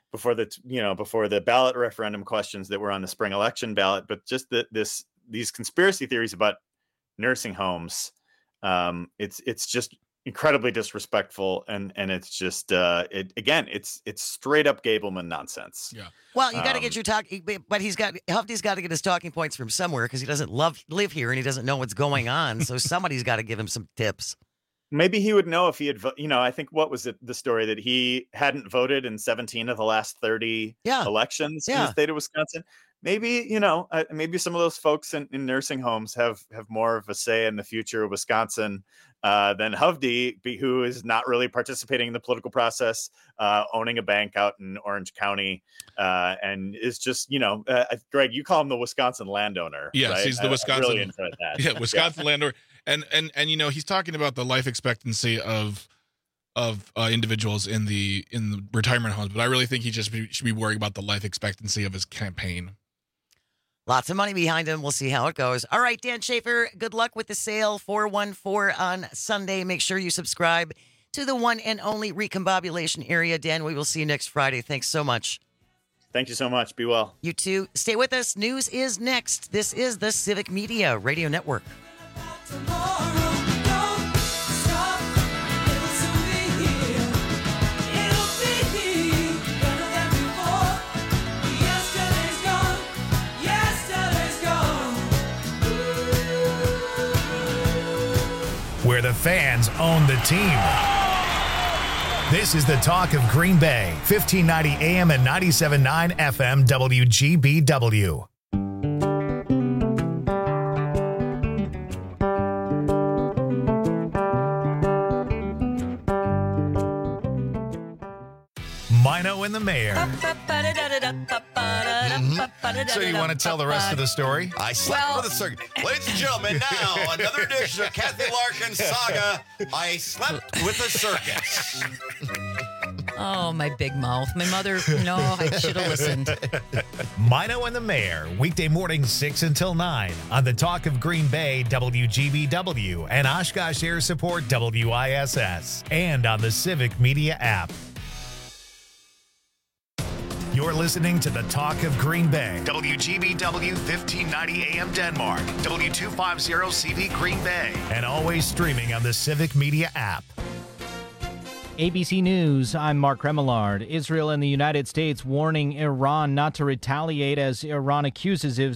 S3: ballot referendum questions that were on the spring election ballot, but just these conspiracy theories about nursing homes, it's just incredibly disrespectful, and it's just it's straight up Gableman nonsense.
S16: Yeah.
S15: Well, you got to get your talk, but Huffy's got to get his talking points from somewhere, because he doesn't live here and he doesn't know what's going on. So somebody's got to give him some tips.
S3: Maybe he would know if he had, I think, what was it, the story that he hadn't voted in 17 of the last 30 elections in the state of Wisconsin. Maybe, maybe some of those folks in nursing homes have more of a say in the future of Wisconsin than Hovde, who is not really participating in the political process, owning a bank out in Orange County, and is just, Greg, you call him the Wisconsin landowner.
S16: Yes,
S3: right?
S16: He's the Wisconsin.
S3: I really enjoyed that.
S16: Yeah, Wisconsin landowner. And he's talking about the life expectancy of individuals in the retirement homes, but I really think he should be worrying about the life expectancy of his campaign.
S15: Lots of money behind him. We'll see how it goes. All right, Dan Schaefer, good luck with the sale, 414 on Sunday. Make sure you subscribe to the one and only Recombobulation Area. Dan, we will see you next Friday. Thanks so much.
S3: Thank you so much. Be well.
S15: You too. Stay with us. News is next. This is the Civic Media Radio Network.
S4: Where the fans own the team. This is the talk of Green Bay, 1590 AM and 97.9 FM WGBW. Mino and the Mayor. So you want to tell the rest of the story?
S7: I slept with a circus. Ladies and gentlemen, now another edition of Kathy Larkin Saga. I slept with a circus.
S2: Oh, my big mouth. My mother, no, I should have listened.
S4: Mino and the Mayor, weekday mornings 6 until 9 on the Talk of Green Bay, WGBW, and Oshkosh Air Support, WISS, and on the Civic Media app. You're listening to the Talk of Green Bay, WGBW 1590 AM Denmark, W250 CV Green Bay, and always streaming on the Civic Media app.
S9: ABC News, I'm Mark Remillard. Israel and the United States warning Iran not to retaliate as Iran accuses